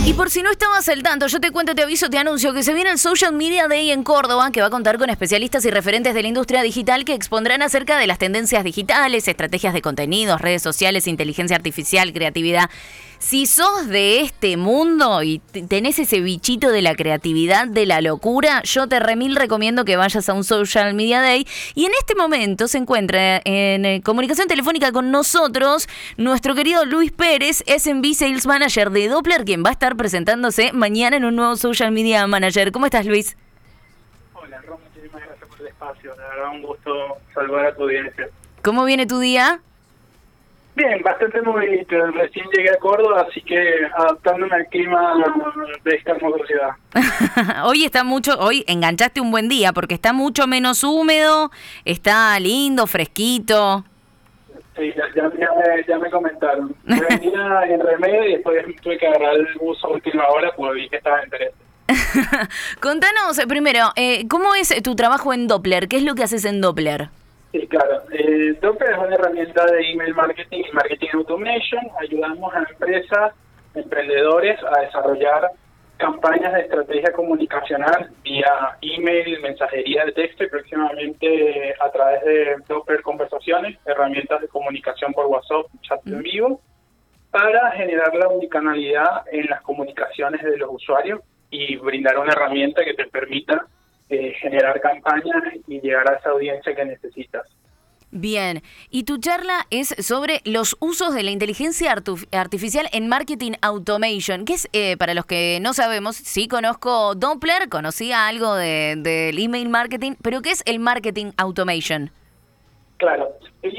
Y por si no estabas al tanto, yo te cuento, te aviso, te anuncio que se viene el Social Media Day en Córdoba, que va a contar con especialistas y referentes de la industria digital que expondrán acerca de las tendencias digitales, estrategias de contenidos, redes sociales, inteligencia artificial, creatividad. Si sos de este mundo y tenés ese bichito de la creatividad, de la locura, yo te recomiendo que vayas a un Social Media Day. Y en este momento se encuentra en comunicación telefónica con nosotros nuestro querido Luis Pérez, SMB Sales Manager de Doppler, quien va a estar presentándose mañana en un nuevo Social Media Manager. ¿Cómo estás, Luis? Hola, Ron, muchísimas gracias por el espacio. La verdad, un gusto saludar a tu audiencia. ¿Cómo viene tu día? Bien, bastante movidito. Recién llegué a Córdoba, así que adaptándome al clima de esta hermosa ciudad. Hoy enganchaste un buen día porque está mucho menos húmedo, está lindo, fresquito. Sí, ya me comentaron. Venía en remedio y después tuve que agarrar el bus a última hora porque vi que estaba en Teresa. Contanos primero, ¿cómo es tu trabajo en Doppler? ¿Qué es lo que haces en Doppler? Sí, claro. Doppler es una herramienta de email marketing y marketing automation. Ayudamos a empresas, emprendedores a desarrollar campañas de estrategia comunicacional vía email, mensajería de texto y próximamente a través de Doppler Conversaciones, herramientas de comunicación por WhatsApp, chat en vivo, para generar la omnicanalidad en las comunicaciones de los usuarios y brindar una herramienta que te permita generar campañas y llegar a esa audiencia que necesitas. Bien, y tu charla es sobre los usos de la inteligencia artificial en marketing automation. ¿Qué es, para los que no sabemos, sí conozco Doppler, conocía algo del email marketing, pero ¿qué es el marketing automation? Claro, el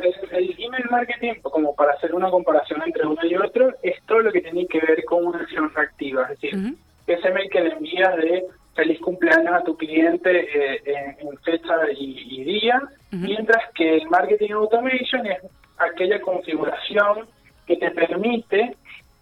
email marketing, como para hacer una comparación entre uno y otro, es todo lo que tiene que ver con una acción reactiva, es decir, ese mail que le envías de feliz cumpleaños a tu cliente en fecha y día, mientras que el marketing automation es aquella configuración que te permite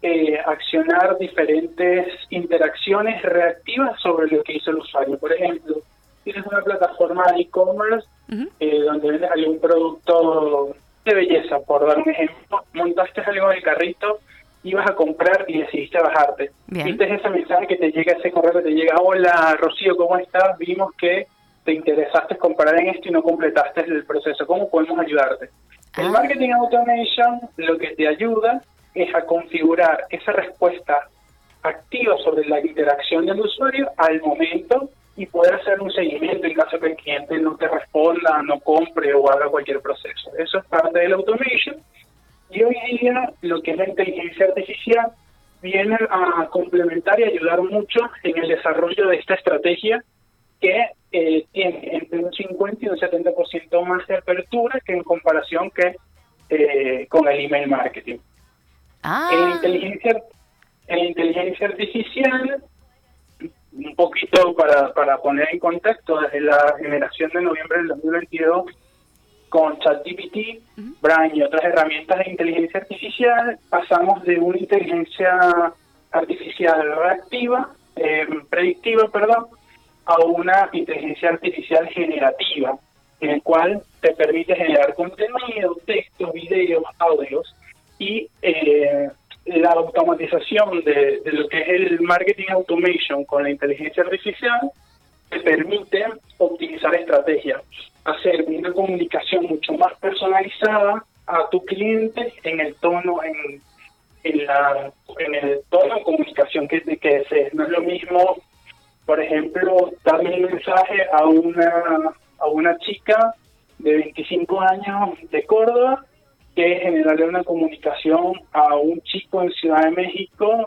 accionar diferentes interacciones reactivas sobre lo que hizo el usuario. Por ejemplo, tienes una plataforma de e-commerce donde vendes algún producto de belleza, por dar un ejemplo, montaste algo en el carrito, ibas a comprar y decidiste bajarte. Viste ese mensaje que te llega, ese correo que te llega: hola Rocío, ¿cómo estás? Vimos que te interesaste comprar en esto y no completaste el proceso. ¿Cómo podemos ayudarte? El marketing automation lo que te ayuda es a configurar esa respuesta activa sobre la interacción del usuario al momento y poder hacer un seguimiento en caso que el cliente no te responda, no compre o haga cualquier proceso. Eso es parte del automation. Y hoy día lo que es la inteligencia artificial viene a complementar y ayudar mucho en el desarrollo de esta estrategia que tiene entre un 50 y un 70% más de apertura que en comparación con el email marketing. En la inteligencia artificial, un poquito para poner en contexto, desde la generación de noviembre del 2022, con ChatGPT, Brain y otras herramientas de inteligencia artificial, pasamos de una inteligencia artificial predictiva, a una inteligencia artificial generativa, en el cual te permite generar contenido, textos, videos, audios, y la automatización de lo que es el marketing automation con la inteligencia artificial te permite optimizar estrategias, hacer una comunicación mucho más personalizada a tu cliente en el tono, en el tono de comunicación que desees. No es lo mismo, por ejemplo, darle un mensaje a una chica de 25 años de Córdoba que generarle una comunicación a un chico en Ciudad de México,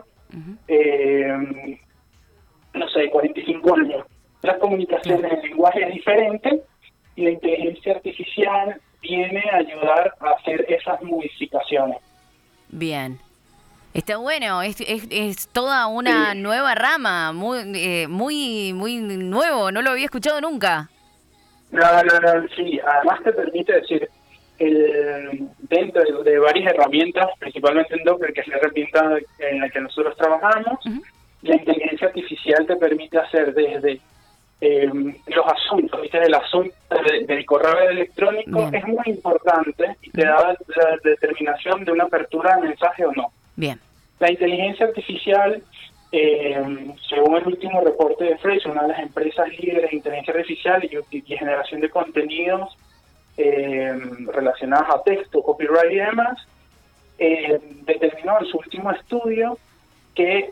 no sé, 45 años. Las comunicaciones en lenguaje es diferente y la inteligencia artificial viene a ayudar a hacer esas modificaciones. Bien. Está bueno, es toda una nueva rama, muy nuevo, no lo había escuchado nunca. No, sí, además te permite decir, dentro de varias herramientas, principalmente en Doppler, que es la herramienta en la que nosotros trabajamos, la inteligencia artificial te permite hacer desde los asuntos, ¿viste? El asunto del correo electrónico es muy importante y te da la determinación de una apertura de mensaje o no. Bien. La inteligencia artificial Según el último reporte de Frase, una de las empresas líderes de inteligencia artificial y generación de contenidos relacionados a texto, copyright y demás, determinó en su último estudio que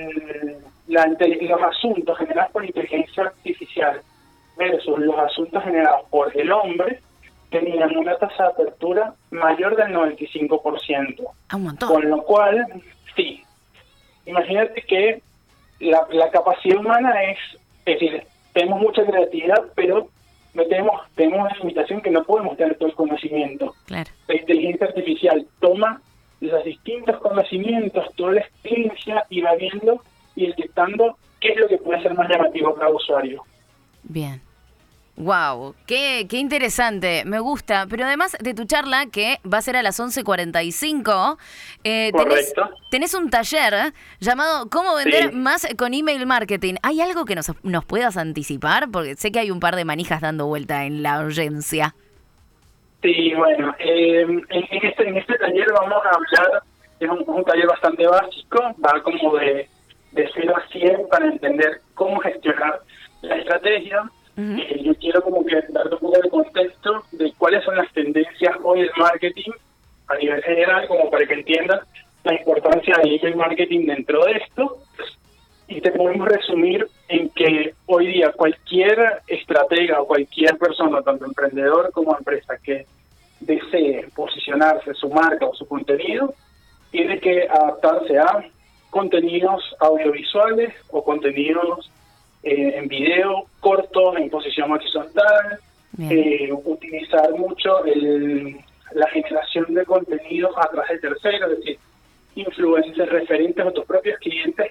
los asuntos generados por inteligencia artificial versus los asuntos generados por el hombre tenían una tasa de apertura mayor del 95%. Un montón. Con lo cual, sí, imagínate que la capacidad humana es decir, tenemos mucha creatividad, pero no tenemos una limitación que no podemos tener todo el conocimiento. Claro. La inteligencia artificial toma los distintos conocimientos, toda la experiencia, y va viendo y detectando qué es lo que puede ser más llamativo para el usuario. Bien. Wow, qué interesante, me gusta. Pero además de tu charla, que va a ser a las 11:45, tenés un taller llamado ¿Cómo vender más con email marketing? ¿Hay algo que nos puedas anticipar? Porque sé que hay un par de manijas dando vuelta en la audiencia. Sí, bueno, en este taller vamos a hablar, es un taller bastante básico, va como de 0 a 100 para entender cómo gestionar la estrategia. Yo quiero como que darte un poco de contexto de cuáles son las tendencias hoy del marketing a nivel general, como para que entiendas la importancia del email marketing dentro de esto. Y te podemos resumir en que hoy día cualquier estratega o cualquier persona, tanto emprendedor como empresa, que desee posicionarse su marca o su contenido, tiene que adaptarse a contenidos audiovisuales o contenidos en video, cortos, en posición horizontal, utilizar mucho la generación de contenidos a través de terceros, es decir, influencers referentes a tus propios clientes,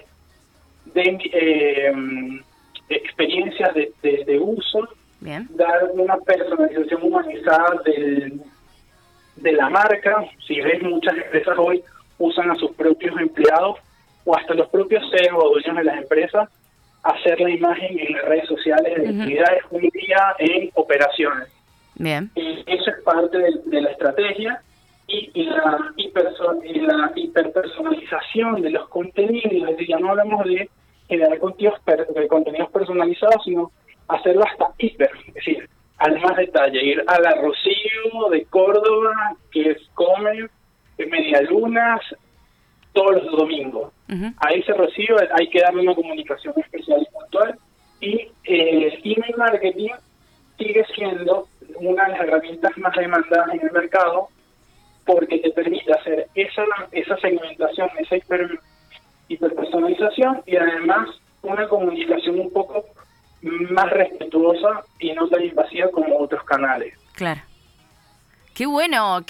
de experiencias de uso. Bien. Dar una personalización humanizada de la marca. Si ves, muchas empresas hoy usan a sus propios empleados o hasta los propios CEO o dueños de las empresas hacer la imagen en las redes sociales de actividades, un día en operaciones. Bien. Eso es parte de la estrategia y la hiperpersonalización de los contenidos. Es decir, ya no hablamos de generar contenidos personalizados, sino hacerlo hasta hiper, es decir, al más detalle, ir a la Rocío de Córdoba, que come medialunas todos los domingos. A ese Rocío hay que darle una comunicación especial y puntual, y el email marketing sigue siendo una de las herramientas más demandadas en el mercado, porque te permite hacer esa segmentación, esa hiperpersonalización, y además una comunicación un poco más respetuosa y no tan invasiva como otros canales. Claro. Qué bueno,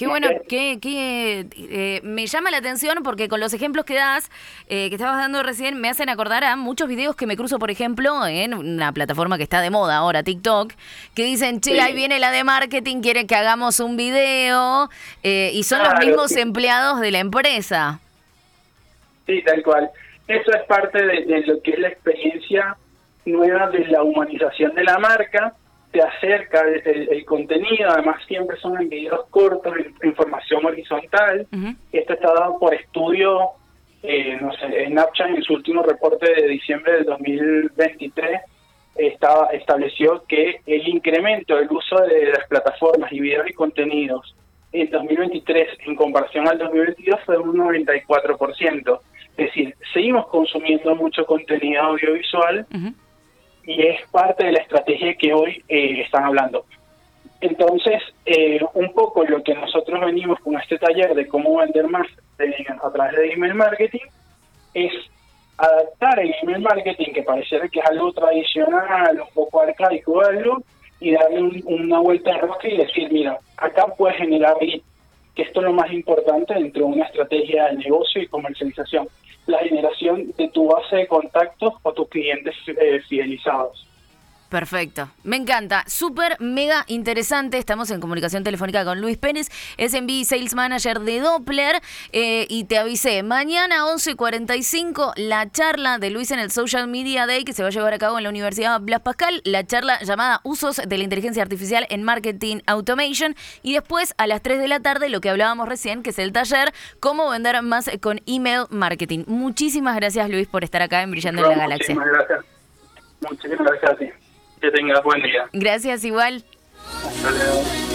me llama la atención porque con los ejemplos que das, que estabas dando recién, me hacen acordar a muchos videos que me cruzo, por ejemplo, en una plataforma que está de moda ahora, TikTok, que dicen, che, ahí viene la de marketing, quiere que hagamos un video, y son los mismos empleados de la empresa. Sí, tal cual. Eso es parte de lo que es la experiencia nueva de la humanización de la marca. Te acerca el contenido, además siempre son en videos cortos, información horizontal. Esto está dado por estudio, Snapchat en su último reporte de diciembre del 2023 estableció que el incremento del uso de las plataformas y videos y contenidos en 2023 en comparación al 2022 fue de un 94%. Es decir, seguimos consumiendo mucho contenido audiovisual, y es parte de la estrategia que hoy están hablando. Entonces, un poco lo que nosotros venimos con este taller de cómo vender más a través de email marketing es adaptar el email marketing, que pareciera que es algo tradicional, un poco arcaico o algo, y darle una vuelta de rosca y decir, mira, acá puedes generar lead, que esto es lo más importante dentro de una estrategia de negocio y comercialización. La generación de tu base de contactos o tus clientes fidelizados. Perfecto, me encanta, súper mega interesante. Estamos en comunicación telefónica con Luis Pérez, SMB Sales Manager de Doppler, y te avisé, mañana 11:45 la charla de Luis en el Social Media Day que se va a llevar a cabo en la Universidad Blas Pascal, la charla llamada Usos de la Inteligencia Artificial en Marketing Automation, y después a las 3 de la tarde lo que hablábamos recién, que es el taller Cómo vender más con email marketing. Muchísimas gracias, Luis, por estar acá en Brillando en la Galaxia. Muchísimas gracias a ti. Que tengas buen día. Gracias, igual. Hasta luego.